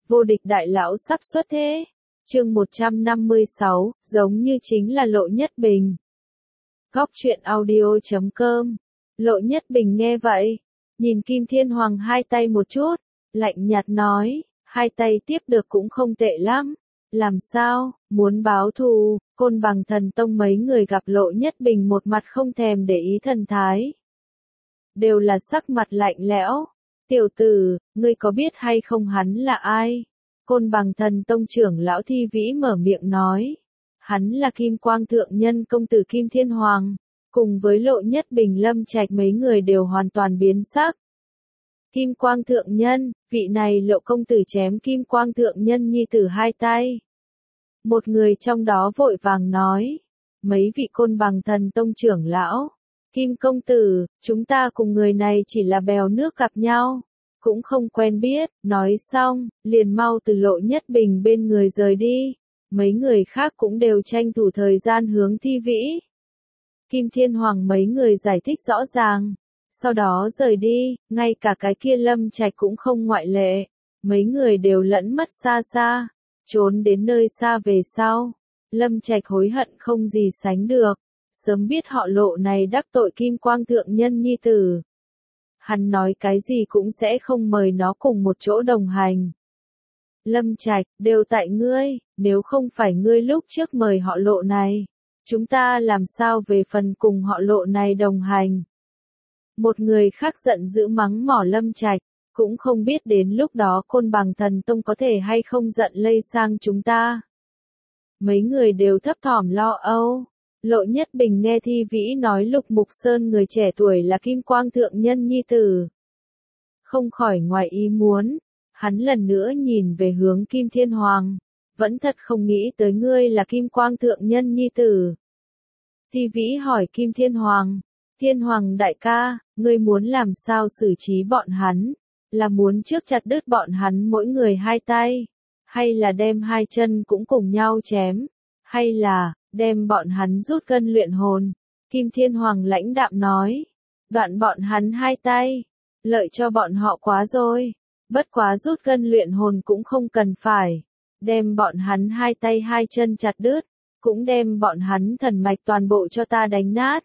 vô địch đại lão sắp xuất thế. Chương 156, giống như chính là Lộ Nhất Bình. Góc truyện audio.com. Lộ Nhất Bình nghe vậy, nhìn Kim Thiên Hoàng hai tay một chút, lạnh nhạt nói, hai tay tiếp được cũng không tệ lắm. Làm sao, muốn báo thù? Côn Bằng Thần Tông mấy người gặp Lộ Nhất Bình một mặt không thèm để ý thần thái. Đều là sắc mặt lạnh lẽo. Tiểu tử, ngươi có biết hay không hắn là ai? Côn Bằng Thần Tông trưởng lão Thi Vĩ mở miệng nói. Hắn là Kim Quang Thượng Nhân công tử Kim Thiên Hoàng. Cùng với Lộ Nhất Bình, Lâm Trạch mấy người đều hoàn toàn biến sắc. Kim Quang Thượng Nhân, vị này Lộ công tử chém Kim Quang Thượng Nhân nhi tử hai tay. Một người trong đó vội vàng nói. Mấy vị Côn Bằng Thần Tông trưởng lão. Kim công tử, chúng ta cùng người này chỉ là bèo nước gặp nhau. Cũng không quen biết, nói xong, liền mau từ Lộ Nhất Bình bên người rời đi. Mấy người khác cũng đều tranh thủ thời gian hướng Thi Vĩ. Kim Thiên Hoàng mấy người giải thích rõ ràng. Sau đó rời đi, ngay cả cái kia Lâm Trạch cũng không ngoại lệ. Mấy người đều lẫn mất xa xa, trốn đến nơi xa về sau. Lâm Trạch hối hận không gì sánh được. Sớm biết họ Lộ này đắc tội Kim Quang Thượng Nhân nhi tử. Hắn nói cái gì cũng sẽ không mời nó cùng một chỗ đồng hành. Lâm Trạch, đều tại ngươi, nếu không phải ngươi lúc trước mời họ Lộ này, chúng ta làm sao về phần cùng họ Lộ này đồng hành. Một người khác giận dữ mắng mỏ Lâm Trạch, cũng không biết đến lúc đó Côn Bằng Thần Tông có thể hay không giận lây sang chúng ta. Mấy người đều thấp thỏm lo âu. Lộ Nhất Bình nghe Thi Vĩ nói Lục Mục Sơn người trẻ tuổi là Kim Quang Thượng Nhân nhi tử. Không khỏi ngoài ý muốn, hắn lần nữa nhìn về hướng Kim Thiên Hoàng, vẫn thật không nghĩ tới ngươi là Kim Quang Thượng Nhân nhi tử. Thi Vĩ hỏi Kim Thiên Hoàng, Thiên Hoàng đại ca, ngươi muốn làm sao xử trí bọn hắn, là muốn trước chặt đứt bọn hắn mỗi người hai tay, hay là đem hai chân cũng cùng nhau chém, hay là đem bọn hắn rút gân luyện hồn. Kim Thiên Hoàng lãnh đạm nói, đoạn bọn hắn hai tay, lợi cho bọn họ quá rồi, bất quá rút gân luyện hồn cũng không cần phải, đem bọn hắn hai tay hai chân chặt đứt, cũng đem bọn hắn thần mạch toàn bộ cho ta đánh nát.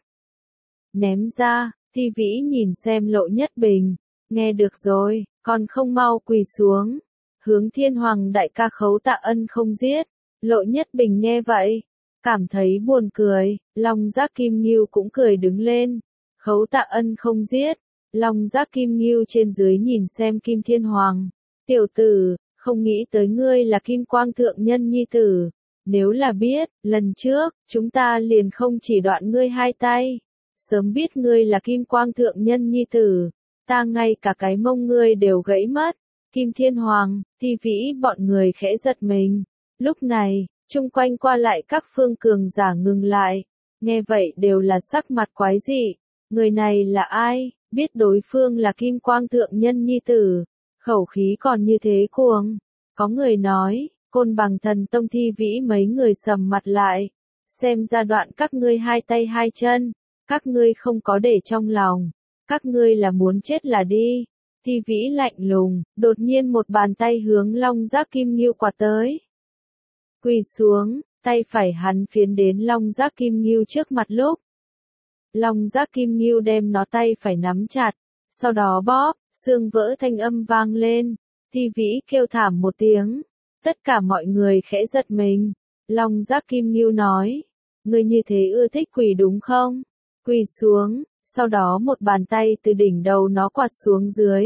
Ném ra. Thi Vĩ nhìn xem Lộ Nhất Bình, nghe được rồi, còn không mau quỳ xuống, hướng Thiên Hoàng đại ca khấu tạ ân không giết. Lộ Nhất Bình nghe vậy, cảm thấy buồn cười, Long Giác Kim Ngưu cũng cười đứng lên, khấu tạ ân không giết. Long Giác Kim Ngưu trên dưới nhìn xem Kim Thiên Hoàng, tiểu tử, không nghĩ tới ngươi là Kim Quang Thượng Nhân nhi tử, nếu là biết, lần trước, chúng ta liền không chỉ đoạn ngươi hai tay, sớm biết ngươi là Kim Quang Thượng Nhân nhi tử, ta ngay cả cái mông ngươi đều gãy mất. Kim Thiên Hoàng, Thi Vĩ bọn người khẽ giật mình, lúc này, chung quanh qua lại các phương cường giả ngừng lại, nghe vậy đều là sắc mặt quái dị, người này là ai, biết đối phương là Kim Quang Thượng Nhân nhi tử, khẩu khí còn như thế cuồng. Có người nói, Côn Bằng Thần Tông Thi Vĩ mấy người sầm mặt lại, xem ra đoạn các ngươi hai tay hai chân, các ngươi không có để trong lòng, các ngươi là muốn chết là đi. Thi Vĩ lạnh lùng, đột nhiên một bàn tay hướng Long Giác Kim Ngưu quạt tới. Quỳ xuống, tay phải hắn phiến đến Long Giác Kim Ngưu trước mặt lúc. Long Giác Kim Ngưu đem nó tay phải nắm chặt, sau đó bóp, xương vỡ thanh âm vang lên. Thi Vĩ kêu thảm một tiếng, tất cả mọi người khẽ giật mình. Long Giác Kim Ngưu nói, ngươi như thế ưa thích quỳ đúng không? Quỳ xuống, sau đó một bàn tay từ đỉnh đầu nó quạt xuống dưới.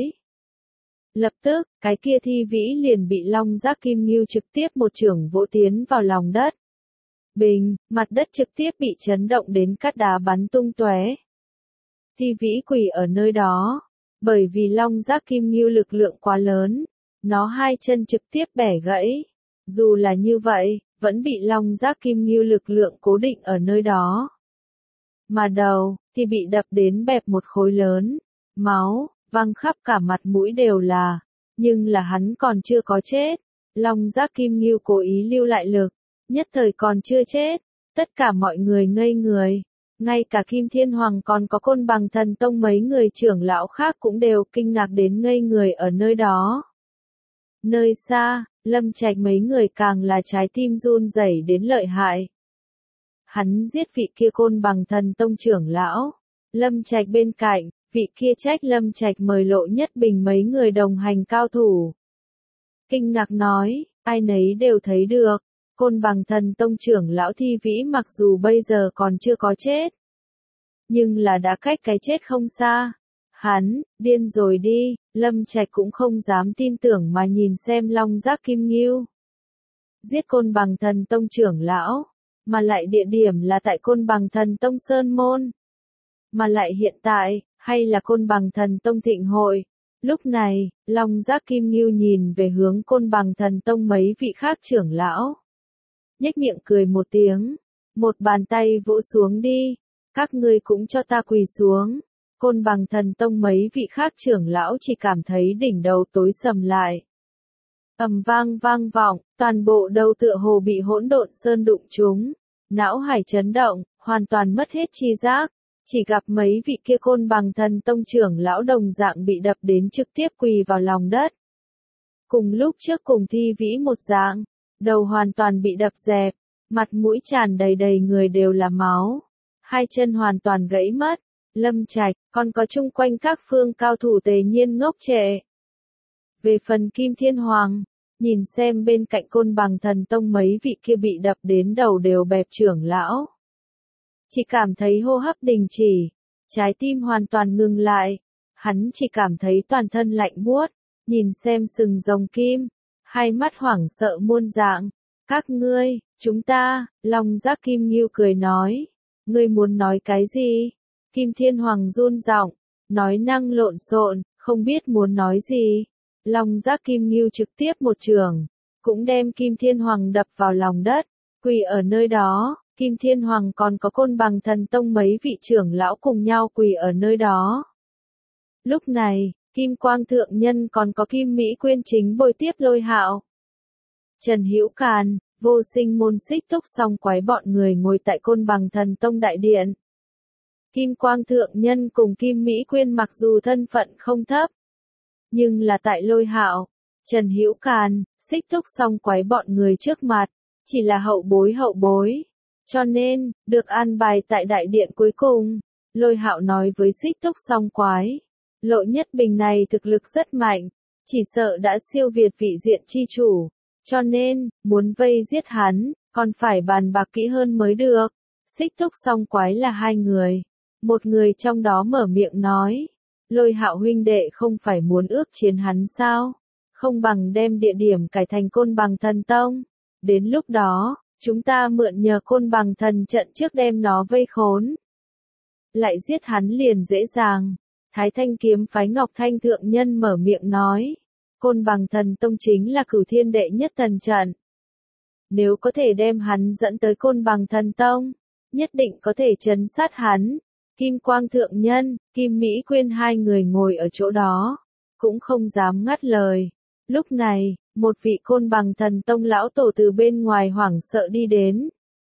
Lập tức, cái kia Thi Vĩ liền bị Long Giác Kim Ngưu trực tiếp một chưởng vỗ tiến vào lòng đất. Bình, mặt đất trực tiếp bị chấn động đến cát đá bắn tung tóe. Thi Vĩ quỳ ở nơi đó, bởi vì Long Giác Kim Ngưu lực lượng quá lớn, nó hai chân trực tiếp bẻ gãy. Dù là như vậy, vẫn bị Long Giác Kim Ngưu lực lượng cố định ở nơi đó. Mà đầu, thì bị đập đến bẹp một khối lớn, máu, văng khắp cả mặt mũi đều là, nhưng là hắn còn chưa có chết. Long Giác Kim Ngưu cố ý lưu lại lực, nhất thời còn chưa chết, tất cả mọi người ngây người, ngay cả Kim Thiên Hoàng còn có Côn Bằng Thần Tông mấy người trưởng lão khác cũng đều kinh ngạc đến ngây người ở nơi đó. Nơi xa, Lâm Trạch mấy người càng là trái tim run rẩy đến lợi hại. Hắn giết vị kia Côn Bằng Thần Tông trưởng lão. Lâm Trạch bên cạnh, vị kia trách Lâm Trạch mời Lộ Nhất Bình mấy người đồng hành cao thủ. Kinh ngạc nói, ai nấy đều thấy được, Côn Bằng Thần Tông trưởng lão Thi Vĩ mặc dù bây giờ còn chưa có chết, nhưng là đã cách cái chết không xa. Hắn, điên rồi đi, Lâm Trạch cũng không dám tin tưởng mà nhìn xem Long Giác Kim Ngưu. Giết Côn Bằng Thần Tông trưởng lão, mà lại địa điểm là tại Côn Bằng Thần Tông Sơn Môn. Mà lại hiện tại, hay là Côn Bằng Thần Tông thịnh hội. Lúc này, Long Giác Kim Ngưu nhìn về hướng Côn Bằng Thần Tông mấy vị khác trưởng lão. Nhếch miệng cười một tiếng, một bàn tay vỗ xuống đi, các ngươi cũng cho ta quỳ xuống. Côn Bằng Thần Tông mấy vị khác trưởng lão chỉ cảm thấy đỉnh đầu tối sầm lại. Ầm vang vang vọng, toàn bộ đầu tựa hồ bị hỗn độn sơn đụng trúng, não hải chấn động, hoàn toàn mất hết tri giác, chỉ gặp mấy vị kia Côn Bằng Thần Tông trưởng lão đồng dạng bị đập đến trực tiếp quỳ vào lòng đất. Cùng lúc trước cùng Thi Vĩ một dạng, đầu hoàn toàn bị đập dẹp, mặt mũi tràn đầy người đều là máu, hai chân hoàn toàn gãy mất. Lâm Trạch, còn có chung quanh các phương cao thủ tề nhiên ngốc trệ. Về phần Kim Thiên Hoàng, nhìn xem bên cạnh Côn Bằng Thần Tông mấy vị kia bị đập đến đầu đều bẹp trưởng lão. Chỉ cảm thấy hô hấp đình chỉ, trái tim hoàn toàn ngừng lại, hắn chỉ cảm thấy toàn thân lạnh buốt, nhìn xem sừng rồng kim, hai mắt hoảng sợ muôn dạng. Các ngươi, chúng ta, Long Giác Kim Ngưu cười nói, ngươi muốn nói cái gì? Kim Thiên Hoàng run giọng, nói năng lộn xộn, không biết muốn nói gì. Long Giác Kim Ngưu trực tiếp một trường, cũng đem Kim Thiên Hoàng đập vào lòng đất, quỳ ở nơi đó. Kim Thiên Hoàng còn có Côn Bằng Thần Tông mấy vị trưởng lão cùng nhau quỳ ở nơi đó. Lúc này, Kim Quang Thượng Nhân còn có Kim Mỹ Quyên chính bồi tiếp Lôi Hạo. Trần Hữu Càn, Vô Sinh Môn Xích Túc Song Quái bọn người ngồi tại Côn Bằng Thần Tông đại điện. Kim Quang Thượng Nhân cùng Kim Mỹ Quyên mặc dù thân phận không thấp, nhưng là tại Lôi Hạo, Trần Hữu Càn, Xích Túc Song Quái bọn người trước mặt, chỉ là hậu bối. Cho nên, được an bài tại đại điện cuối cùng, Lôi Hạo nói với Xích Túc Song Quái, Lộ Nhất Bình này thực lực rất mạnh, chỉ sợ đã siêu việt vị diện chi chủ, cho nên, muốn vây giết hắn, còn phải bàn bạc kỹ hơn mới được. Xích Túc Song Quái là hai người, một người trong đó mở miệng nói, Lôi Hạo huynh đệ không phải muốn ước chiến hắn sao, không bằng đem địa điểm cải thành Côn Bằng Thần Tông, đến lúc đó, chúng ta mượn nhờ Côn Bằng Thần trận trước đem nó vây khốn. Lại giết hắn liền dễ dàng. Thái Thanh Kiếm Phái Ngọc Thanh Thượng Nhân mở miệng nói. Côn Bằng Thần Tông chính là cửu thiên đệ nhất thần trận. Nếu có thể đem hắn dẫn tới Côn Bằng Thần Tông, nhất định có thể trấn sát hắn. Kim Quang Thượng Nhân, Kim Mỹ Quyên hai người ngồi ở chỗ đó, cũng không dám ngắt lời. Lúc này, một vị Côn Bằng Thần Tông lão tổ từ bên ngoài hoảng sợ đi đến.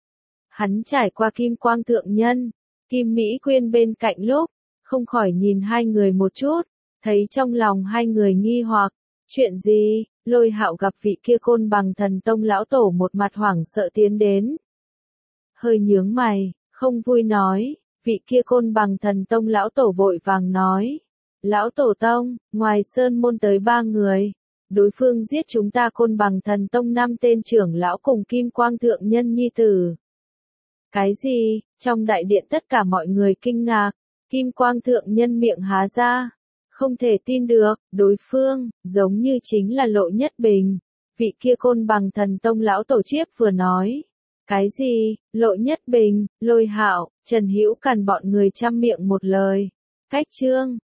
Hắn trải qua Kim Quang Thượng Nhân, Kim Mỹ Quyên bên cạnh lúc, không khỏi nhìn hai người một chút, thấy trong lòng hai người nghi hoặc, chuyện gì? Lôi Hạo gặp vị kia Côn Bằng Thần Tông lão tổ một mặt hoảng sợ tiến đến. Hơi nhướng mày, không vui nói, vị kia Côn Bằng Thần Tông lão tổ vội vàng nói, lão tổ tông, ngoài sơn môn tới 3 người. Đối phương giết chúng ta Côn Bằng Thần Tông 5 tên trưởng lão cùng Kim Quang Thượng Nhân nhi tử. Cái gì? Trong đại điện tất cả mọi người kinh ngạc, Kim Quang Thượng Nhân miệng há ra, không thể tin được, đối phương, giống như chính là Lộ Nhất Bình. Vị kia Côn Bằng Thần Tông lão tổ chiếp vừa nói. Cái gì? Lộ Nhất Bình, Lôi Hạo, Trần Hữu Càn bọn người chăm miệng một lời. Cách chương